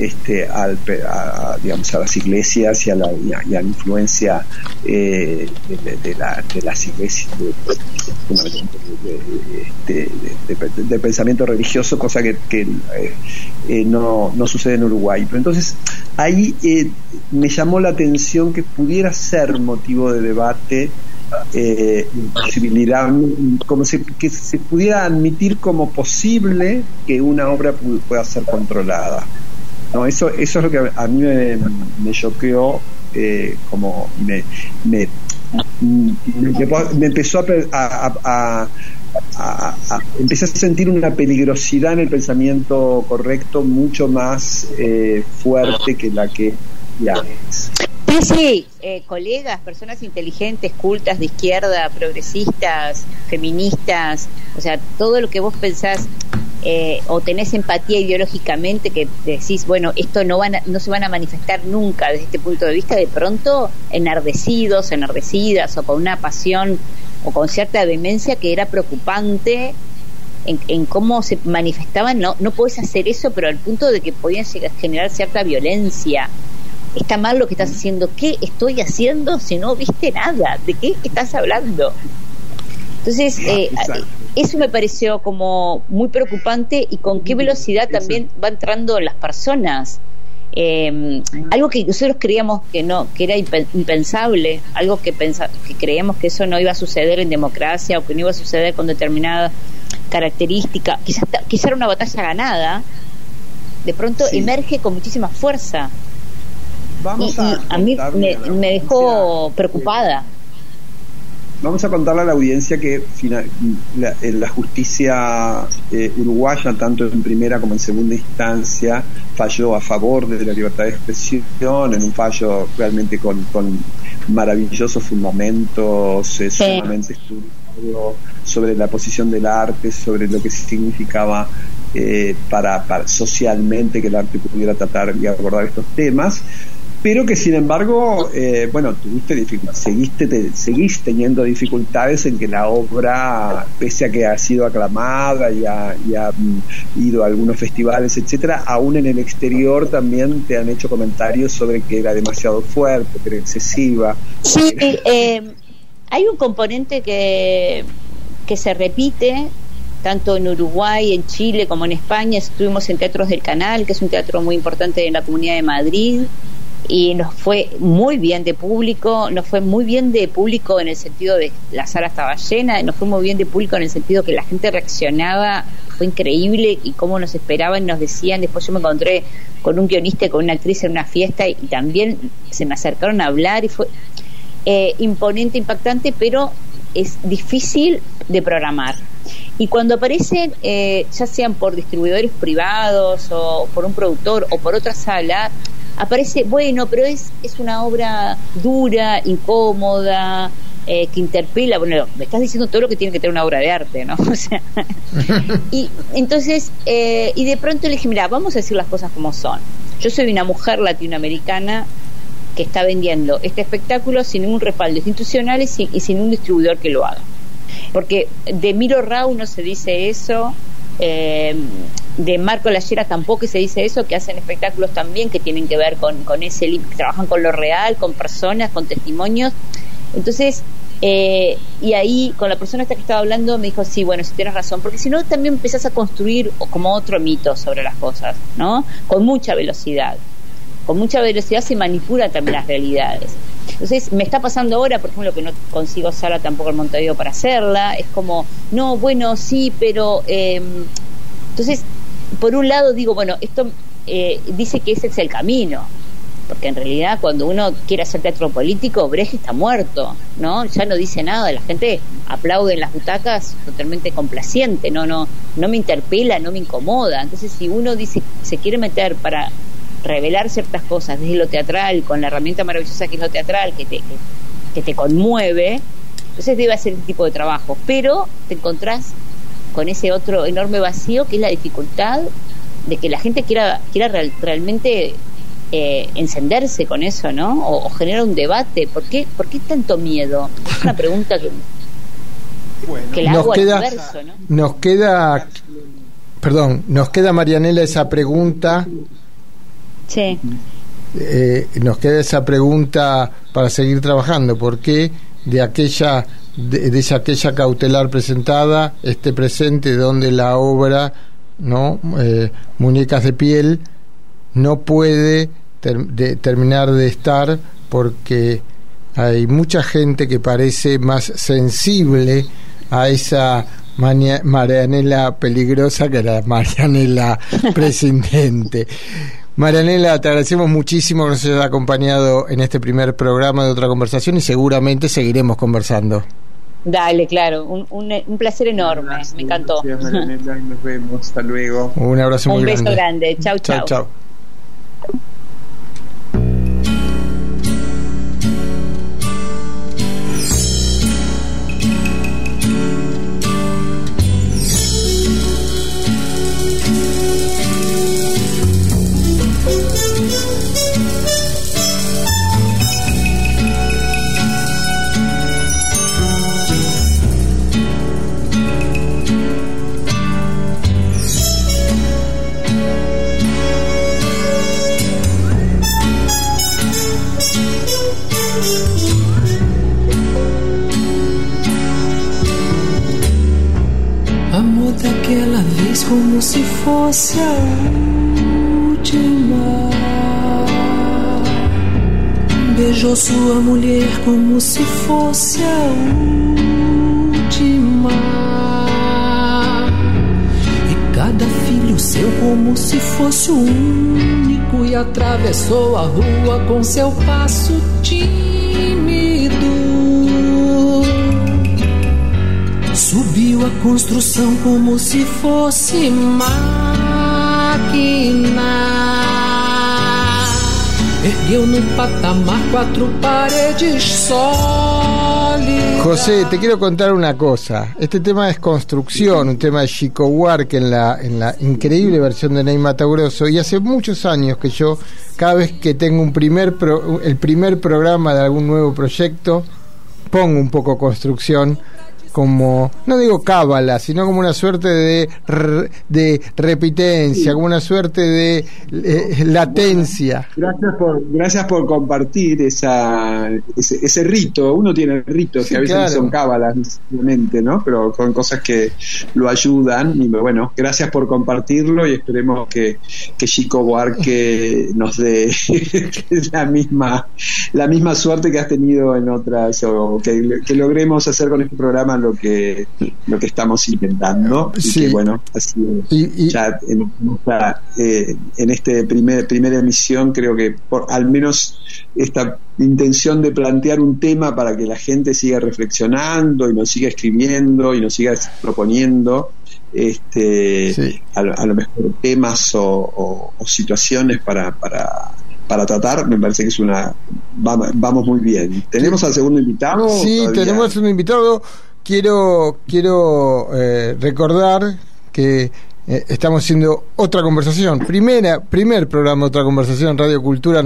a las iglesias y a la influencia de las iglesias, de pensamiento religioso, cosa que no sucede en Uruguay. Pero entonces ahí me llamó la atención que pudiera ser motivo de debate, posibilidad, como que se pudiera admitir como posible que una obra pueda ser controlada, ¿no? Eso es lo que a mí me choqueó, como me empezó a empecé a sentir una peligrosidad en el pensamiento correcto mucho más fuerte que la que ya antes. Sí, colegas, personas inteligentes, cultas, de izquierda, progresistas, feministas, o sea, todo lo que vos pensás o tenés empatía ideológicamente, que decís, bueno, esto no se van a manifestar nunca desde este punto de vista, de pronto enardecidos, enardecidas, o con una pasión o con cierta demencia que era preocupante en cómo se manifestaban. No podés hacer eso, pero al punto de que podían generar cierta violencia. Está mal lo que estás haciendo. ¿Qué estoy haciendo si no viste nada? ¿De qué estás hablando? Entonces, eso me pareció como muy preocupante, y con qué velocidad también va entrando las personas. Algo que nosotros creíamos que era impensable, algo que creíamos que eso no iba a suceder en democracia, o que no iba a suceder con determinada característica, quizá era una batalla ganada, de pronto emerge con muchísima fuerza. A mí me dejó preocupada. Vamos a contarle a la audiencia que la justicia uruguaya, tanto en primera como en segunda instancia, falló a favor de la libertad de expresión, en un fallo realmente con maravillosos fundamentos, sumamente estudiado sobre la posición del arte, sobre lo que significaba para socialmente que el arte pudiera tratar y abordar estos temas. Pero que sin embargo, seguís teniendo dificultades en que la obra, pese a que ha sido aclamada y ha ido a algunos festivales, etcétera, aún en el exterior también te han hecho comentarios sobre que era demasiado fuerte, que era excesiva. Sí, hay un componente que se repite tanto en Uruguay, en Chile como en España. Estuvimos en Teatros del Canal, que es un teatro muy importante en la Comunidad de Madrid, y nos fue muy bien de público. Nos fue muy bien de público en el sentido de la sala estaba llena, nos fue muy bien de público en el sentido que la gente reaccionaba, fue increíble, y cómo nos esperaban, nos decían. Después yo me encontré con un guionista y con una actriz en una fiesta, y también se me acercaron a hablar, y fue imponente, impactante, pero es difícil de programar. Y cuando aparecen, ya sean por distribuidores privados o por un productor o por otra sala, aparece, bueno, pero es una obra dura, incómoda, que interpela. Bueno, me estás diciendo todo lo que tiene que tener una obra de arte, ¿no? O sea, y entonces, y de pronto le dije, mira, vamos a decir las cosas como son. Yo soy una mujer latinoamericana que está vendiendo este espectáculo sin ningún respaldo institucional y sin un distribuidor que lo haga. Porque de Miro Rau no se dice eso, de Marco Lallera tampoco se dice eso, que hacen espectáculos también que tienen que ver con ese, que trabajan con lo real, con personas, con testimonios. Entonces, y ahí con la persona esta que estaba hablando me dijo, sí, bueno, sí tienes razón, porque si no también empezás a construir como otro mito sobre las cosas, ¿no? Con mucha velocidad se manipulan también las realidades. Entonces me está pasando ahora, por ejemplo, que no consigo sala tampoco en Montevideo para hacerla. Es como, no, bueno, sí, pero entonces, por un lado digo, bueno, esto dice que ese es el camino, porque en realidad cuando uno quiere hacer teatro político, Brecht está muerto, ¿no? Ya no dice nada, la gente aplaude en las butacas totalmente complaciente, no me interpela, no me incomoda. Entonces, si uno dice, se quiere meter para revelar ciertas cosas desde lo teatral, con la herramienta maravillosa que es lo teatral, que te conmueve, entonces debe hacer este tipo de trabajo. Pero te encontrás con ese otro enorme vacío, que es la dificultad de que la gente quiera realmente encenderse con eso, ¿no? O generar un debate. ¿Por qué tanto miedo? Es una pregunta que la hago al universo, ¿no? Nos queda, Marianela, esa pregunta. Sí. Nos queda esa pregunta para seguir trabajando. ¿Por qué de aquella cautelar presentada esté presente donde la obra, ¿no? Muñecas de piel no puede terminar de estar, porque hay mucha gente que parece más sensible a esa Marianela peligrosa que la Marianela presidente? Marianela, te agradecemos muchísimo que nos hayas acompañado en este primer programa de Otra Conversación, y seguramente seguiremos conversando. Dale, claro, un placer enorme, gracias, me encantó. Gracias, Marianela, y nos vemos, hasta luego. Un abrazo muy grande. Un beso grande, chau, chau. Chau. Daquela vez como se fosse a última. Beijou sua mulher como se fosse a última. E cada filho seu como se fosse o único. E atravessou a rua com seu passo tímido. Subiu a construção como se fosse máquina. Ergueu no patamar 4 paredes sólidas. José, te quiero contar una cosa. Este tema es construcción, un tema de Chico Buarque en la increíble versión de Ney Matogrosso. Y hace muchos años que yo, cada vez que tengo el primer programa de algún nuevo proyecto, pongo un poco construcción, como, no digo cábala, sino como una suerte de repitencia, como una suerte de latencia. Gracias por compartir ese rito. Uno tiene ritos, sí, que a veces no son cábalas necesariamente, ¿no? Pero son cosas que lo ayudan. Y bueno, gracias por compartirlo y esperemos que Chico Buarque nos dé la misma suerte que has tenido en otras, o que logremos hacer con este programa lo que estamos intentando. Y sí, que bueno, así ya en este primera emisión creo que al menos esta intención de plantear un tema para que la gente siga reflexionando y nos siga escribiendo y nos siga proponiendo sí, a lo mejor temas o situaciones para tratar, me parece que es vamos muy bien. ¿Tenemos al segundo invitado? Sí, tenemos al segundo invitado. Quiero recordar que estamos haciendo otra conversación, primer programa Otra Conversación, Radio Cultura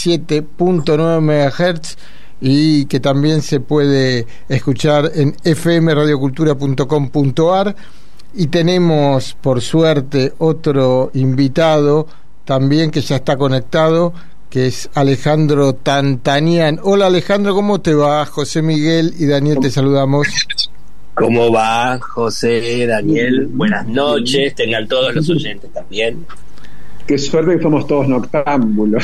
97.9 MHz, y que también se puede escuchar en fmradiocultura.com.ar. Y tenemos, por suerte, otro invitado también que ya está conectado, que es Alejandro Tantanian. Hola Alejandro, ¿cómo te va? José Miguel y Daniel te saludamos. ¿Cómo va, José, Daniel? Buenas noches, tengan todos los oyentes también. Qué suerte que somos todos noctámbulos.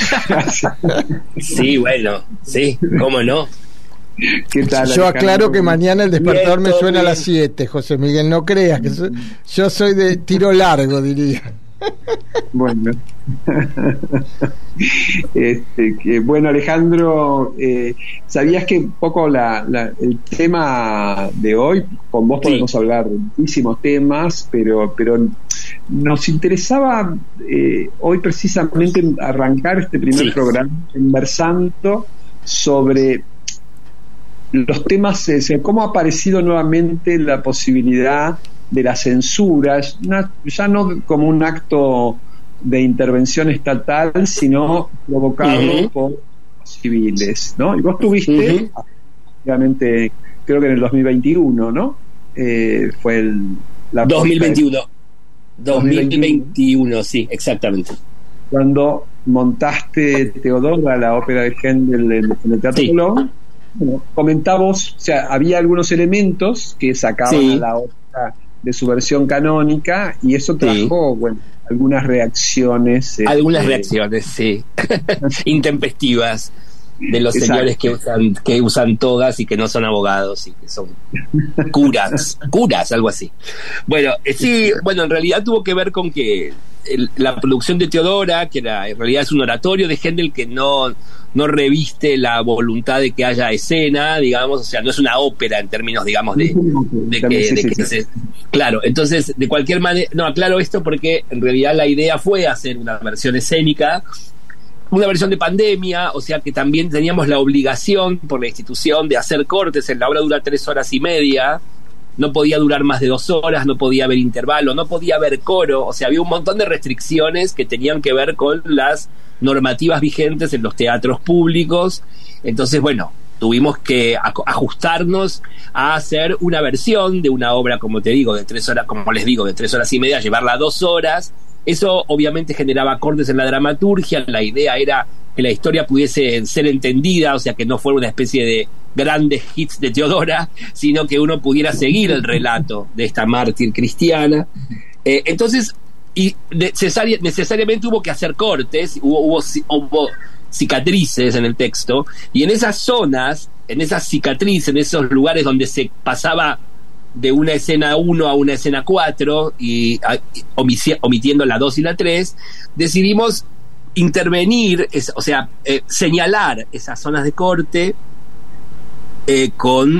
Sí, bueno, sí, ¿cómo no? ¿Qué tal, yo aclaro que mañana el despertador me suena a las 7, José Miguel, no creas que yo soy de tiro largo, diría. Bueno. Bueno, Alejandro, ¿sabías que un poco el tema de hoy, con vos podemos hablar de muchísimos temas, pero nos interesaba hoy precisamente arrancar este primer programa conversando sobre los temas, cómo ha aparecido nuevamente la posibilidad de la censura, ya no como un acto de intervención estatal, sino provocado por civiles, ¿no? Y vos tuviste, obviamente, creo que en el 2021, ¿no? Fue la 2021, sí, exactamente. Cuando montaste Teodora, la ópera de Händel en el Teatro Colón. Bueno, comentamos, o sea, había algunos elementos que sacaban a la ópera de su versión canónica, y eso trajo, bueno, algunas reacciones. Algunas reacciones, sí. Intempestivas. de los señores que usan togas y que no son abogados y que son curas, algo así. Bueno, sí, en realidad tuvo que ver con que la producción de Teodora, que en realidad es un oratorio de Händel que no reviste la voluntad de que haya escena, digamos, o sea, no es una ópera en términos, digamos, claro, entonces, de cualquier manera, no, aclaro esto porque en realidad la idea fue hacer una versión escénica, una versión de pandemia, o sea que también teníamos la obligación por la institución de hacer cortes. La obra dura 3 horas y media, no podía durar más de 2 horas, no podía haber intervalo, no podía haber coro, o sea, había un montón de restricciones que tenían que ver con las normativas vigentes en los teatros públicos. Entonces, tuvimos que ajustarnos a hacer una versión de una obra, como te digo, de 3 horas, como les digo, de 3 horas y media, llevarla a 2 horas. Eso obviamente generaba cortes en la dramaturgia. La idea era que la historia pudiese ser entendida, o sea, que no fuera una especie de grandes hits de Teodora, sino que uno pudiera seguir el relato de esta mártir cristiana. Entonces, necesariamente hubo que hacer cortes, hubo cicatrices en el texto, y en esas zonas, en esas cicatrices, en esos lugares donde se pasaba de una escena 1 a una escena 4 y omitiendo la 2 y la 3, decidimos intervenir, señalar esas zonas de corte con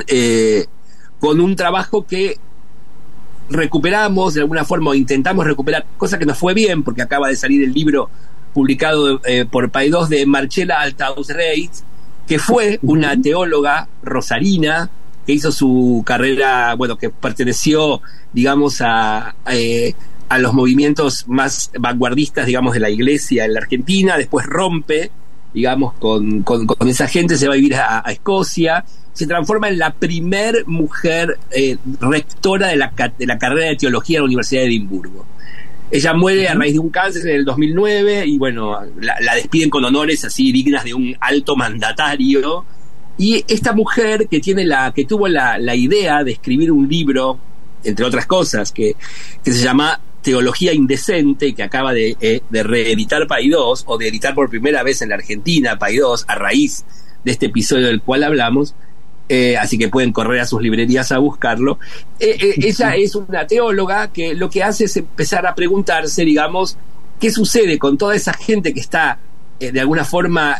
un trabajo que recuperamos de alguna forma, o intentamos recuperar, cosa que nos fue bien porque acaba de salir el libro publicado por Paidós de Marcela Altaus-Reitz, que fue una teóloga rosarina que hizo su carrera, que perteneció, digamos, a los movimientos más vanguardistas, digamos, de la Iglesia en la Argentina. Después rompe, digamos, con esa gente, se va a vivir a Escocia, se transforma en la primer mujer rectora de la carrera de teología en la Universidad de Edimburgo. Ella muere a raíz de un cáncer en el 2009 y la despiden con honores así dignas de un alto mandatario. Y esta mujer que tuvo la idea de escribir un libro, entre otras cosas, que se llama Teología Indecente, que acaba de reeditar Paidós, o de editar por primera vez en la Argentina Paidós, a raíz de este episodio del cual hablamos, así que pueden correr a sus librerías a buscarlo. Ella es una teóloga que lo que hace es empezar a preguntarse, digamos, qué sucede con toda esa gente que está de alguna forma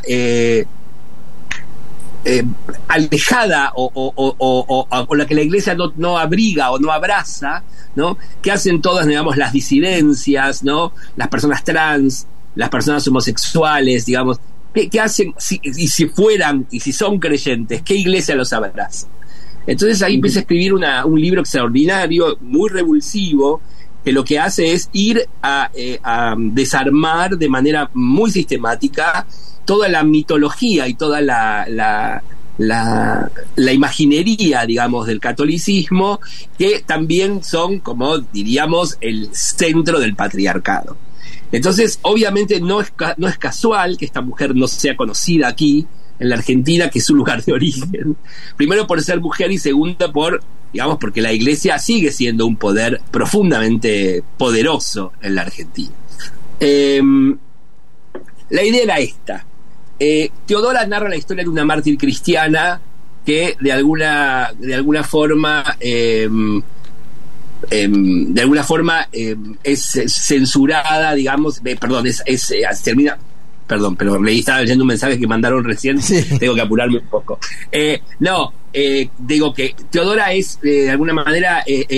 alejada o la que la Iglesia no abriga o no abraza, ¿no? ¿Qué hacen todas, digamos, las disidencias, ¿no? Las personas trans, las personas homosexuales, digamos, ¿qué hacen si son creyentes? ¿Qué iglesia los abraza? Entonces ahí empieza a escribir un libro extraordinario, muy revulsivo, que lo que hace es ir a desarmar de manera muy sistemática toda la mitología y toda la imaginería, digamos, del catolicismo, que también son, como diríamos, el centro del patriarcado. Entonces, obviamente no es casual que esta mujer no sea conocida aquí en la Argentina, que es su lugar de origen. Primero por ser mujer y segundo porque la Iglesia sigue siendo un poder profundamente poderoso en la Argentina. La idea era esta. Teodora narra la historia de una mártir cristiana que de alguna forma es censurada, digamos, perdón, pero estaba leyendo un mensaje que mandaron recién, sí. Tengo que apurarme un poco. Digo que Teodora es de alguna manera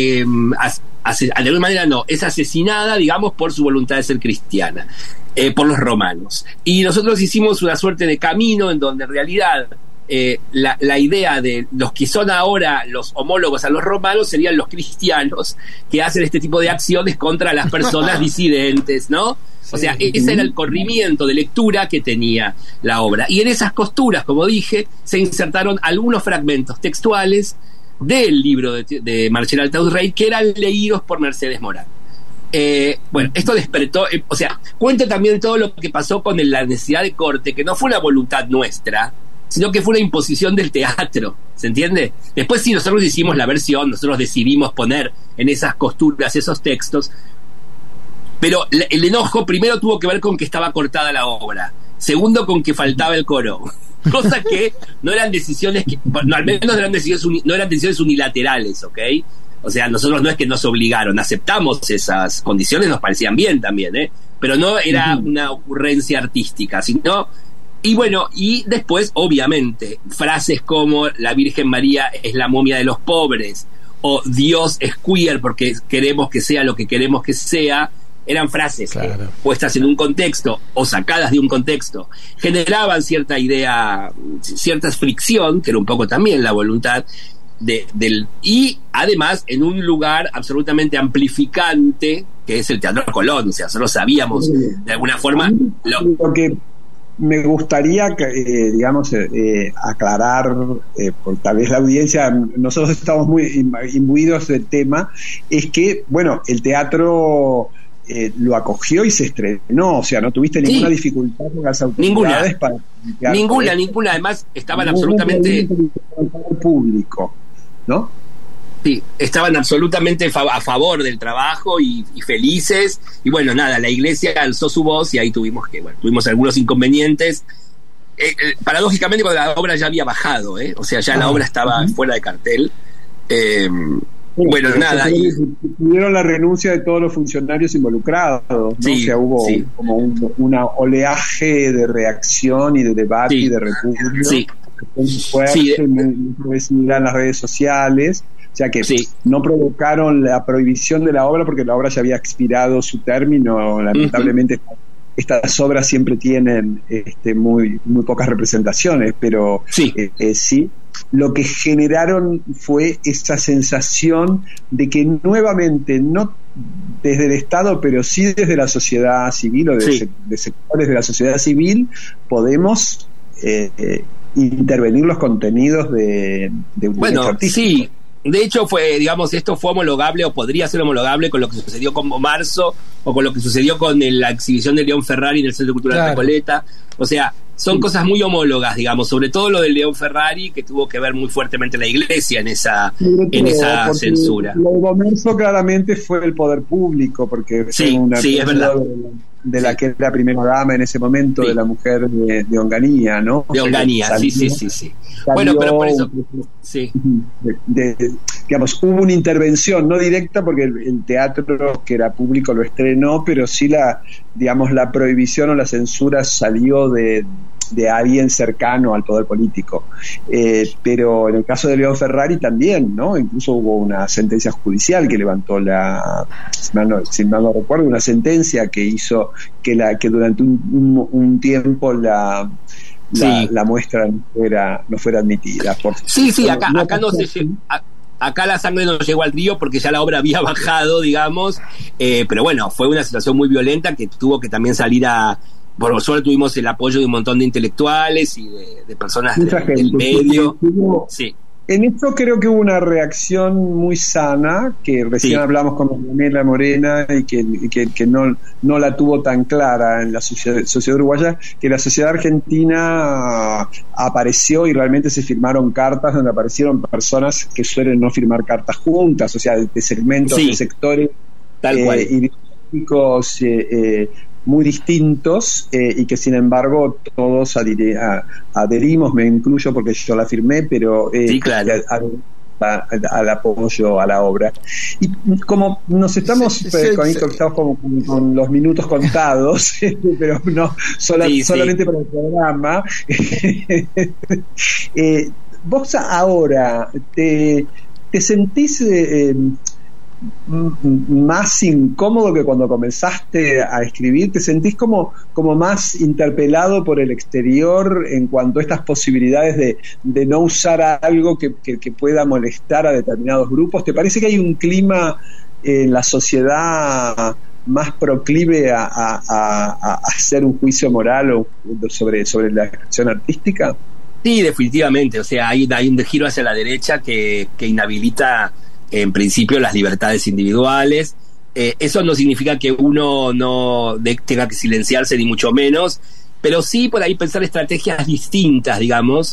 es asesinada, digamos, por su voluntad de ser cristiana, por los romanos. Y nosotros hicimos una suerte de camino en donde en realidad la idea de los que son ahora los homólogos a los romanos serían los cristianos que hacen este tipo de acciones contra las personas disidentes, ¿no? Sí. O sea, ese era el corrimiento de lectura que tenía la obra. Y en esas costuras, como dije, se insertaron algunos fragmentos textuales del libro de Marcela Altaus-Reitz que eran leídos por Mercedes Morán. Esto despertó, cuenta también todo lo que pasó con la necesidad de corte, que no fue una voluntad nuestra, sino que fue una imposición del teatro, ¿se entiende? Después sí, nosotros hicimos la versión, nosotros decidimos poner en esas costuras esos textos, pero el enojo primero tuvo que ver con que estaba cortada la obra, segundo con que faltaba el coro, Cosa que no eran decisiones al menos no eran decisiones unilaterales, ¿ok? O sea, nosotros no es que nos obligaron, aceptamos esas condiciones, nos parecían bien también, pero no era una ocurrencia artística, sino... Y bueno, y después, obviamente, frases como la Virgen María es la momia de los pobres, o Dios es queer porque queremos que sea lo que queremos que sea, eran frases que, puestas en un contexto o sacadas de un contexto, generaban cierta idea, cierta fricción, que era un poco también la voluntad y además en un lugar absolutamente amplificante, que es el Teatro Colón. O sea, nosotros sabíamos de alguna forma lo que me gustaría aclarar, por tal vez la audiencia, nosotros estamos muy imbuidos del tema, es que, bueno, el teatro lo acogió y se estrenó, o sea, no tuviste ninguna dificultad con las autoridades para ninguna, además estaban absolutamente público, ¿no? Sí, estaban absolutamente a favor del trabajo y felices, y bueno, nada, la iglesia alzó su voz y ahí tuvimos algunos inconvenientes, paradójicamente cuando la obra ya había bajado, o sea, ya la obra estaba fuera de cartel. Bueno, nada. Tuvieron la renuncia de todos los funcionarios involucrados, ¿no? Sí, o sea, hubo como una oleaje de reacción y de debate y de repudio. Sí. Muy fuerte, muy similar en las redes sociales. O sea que no provocaron la prohibición de la obra porque la obra ya había expirado su término. Lamentablemente estas obras siempre tienen muy pocas representaciones, pero sí, lo que generaron fue esa sensación de que nuevamente, no desde el Estado, pero sí desde la sociedad civil o de sectores de la sociedad civil, podemos intervenir los contenidos de un hecho artístico. Sí. De hecho, esto fue homologable o podría ser homologable con lo que sucedió con Marzo o con lo que sucedió con la exhibición de León Ferrari en el Centro Cultural Recoleta. O sea, son cosas muy homólogas, sobre todo lo de León Ferrari, que tuvo que ver muy fuertemente la iglesia en esa censura. Lo de Marzo claramente fue el poder público, porque fue una es verdad. De la que era primera dama en ese momento, de la mujer de Onganía, ¿no? De Onganía, sí. Bueno, pero por eso, hubo una intervención, no directa, porque el teatro que era público lo estrenó, pero sí la prohibición o la censura salió de alguien cercano al poder político. Pero en el caso de León Ferrari también, ¿no? Incluso hubo una sentencia judicial que levantó si mal no recuerdo, una sentencia que hizo que durante un tiempo la muestra no fuera admitida. Acá la sangre no llegó al río porque ya la obra había bajado, pero bueno, fue una situación muy violenta que tuvo que también salir por suerte tuvimos el apoyo de un montón de intelectuales y de personas del medio. En esto creo que hubo una reacción muy sana, que recién hablamos con Daniela Morena y que no la tuvo tan clara en la sociedad uruguaya, que la sociedad argentina apareció y realmente se firmaron cartas donde aparecieron personas que suelen no firmar cartas juntas, o sea, de segmentos, de sectores ideológicos muy distintos, y que sin embargo todos adherimos, me incluyo porque yo la firmé, pero al apoyo a la obra. Y como nos estamos con los minutos contados, pero no solamente para el programa, vos ahora te sentís más incómodo que cuando comenzaste a escribir, te sentís como más interpelado por el exterior en cuanto a estas posibilidades de no usar algo que pueda molestar a determinados grupos. ¿Te parece que hay un clima en la sociedad más proclive a hacer un juicio moral sobre la expresión artística? Sí, definitivamente. O sea, hay un giro hacia la derecha que inhabilita en principio las libertades individuales. Eso no significa que uno no tenga que silenciarse, ni mucho menos, pero sí por ahí pensar estrategias distintas,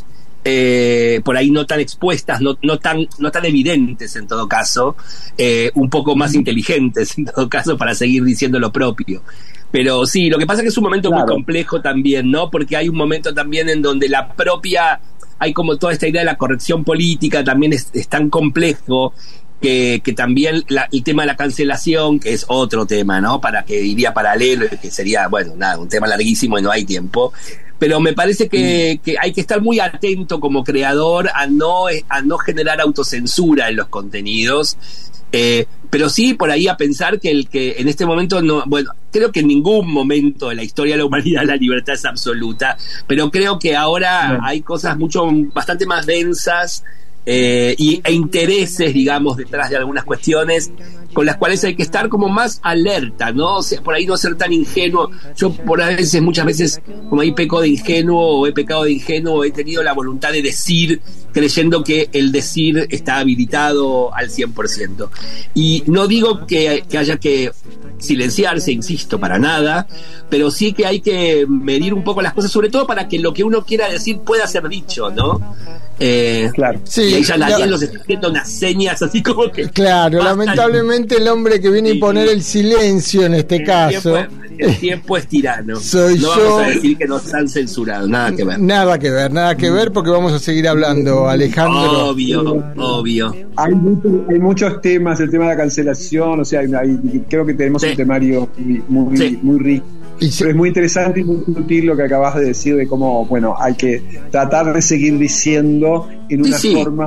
por ahí no tan expuestas, no tan evidentes en todo caso, un poco más inteligentes en todo caso para seguir diciendo lo propio. Pero sí, lo que pasa es que es un momento muy complejo también, ¿no? Porque hay un momento también en donde hay como toda esta idea de la corrección política, también es tan complejo que también el tema de la cancelación, que es otro tema, ¿no? Que iría paralelo, que sería, bueno, nada, un tema larguísimo y no hay tiempo. Pero me parece que hay que estar muy atento como creador a no generar autocensura en los contenidos. Pero sí por ahí a pensar que en este momento creo que en ningún momento de la historia de la humanidad la libertad es absoluta, pero creo que ahora hay cosas bastante más densas e intereses, digamos, detrás de algunas cuestiones con las cuales hay que estar como más alerta, ¿no? O sea, por ahí no ser tan ingenuo. Yo muchas veces, como ahí peco de ingenuo o he pecado de ingenuo, he tenido la voluntad de decir, creyendo que el decir está habilitado al 100%. Y no digo que haya que silenciarse, insisto, para nada, pero sí que hay que medir un poco las cosas, sobre todo para que lo que uno quiera decir pueda ser dicho, ¿no? Claro. Sí, y ahí ya Daniel nos está haciendo unas señas así como que... Claro, lamentablemente el hombre que viene a imponer el silencio en este caso... El tiempo es tirano. Soy no yo. Vamos a decir que nos han censurado, nada que ver. Nada que ver, porque vamos a seguir hablando, Alejandro. Obvio. Hay muchos temas, el tema de la cancelación, o sea, creo que tenemos un temario muy rico. Pero es muy interesante y muy útil lo que acabas de decir de cómo, bueno, hay que tratar de seguir diciendo en una forma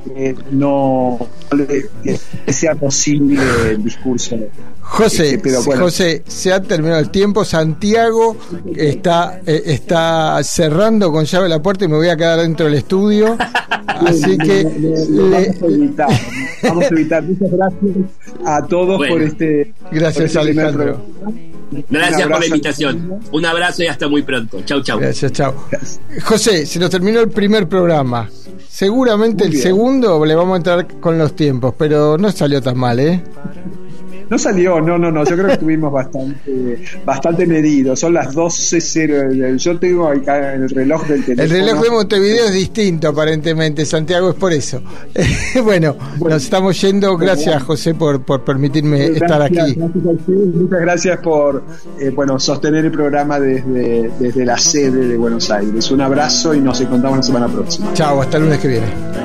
que sea posible el discurso. José, José, se ha terminado el tiempo. Santiago está cerrando con llave la puerta y me voy a quedar dentro del estudio. Así que vamos a evitar. Muchas gracias a todos por este. Gracias, Alejandro. Gracias por la invitación. Un abrazo y hasta muy pronto. Chau. Gracias, chau. José, se nos terminó el primer programa. Seguramente el segundo le vamos a entrar con los tiempos, pero no salió tan mal, ¿eh? No salió, no. Yo creo que estuvimos bastante medidos. Son las 12:00. Yo tengo acá el reloj del teléfono. El reloj de Montevideo es distinto, aparentemente, Santiago, es por eso. Bueno, nos estamos yendo. Gracias, José, por permitirme estar aquí. Gracias a ustedes. Muchas gracias por sostener el programa desde la sede de Buenos Aires. Un abrazo y nos encontramos la semana próxima. Chao, hasta el lunes que viene.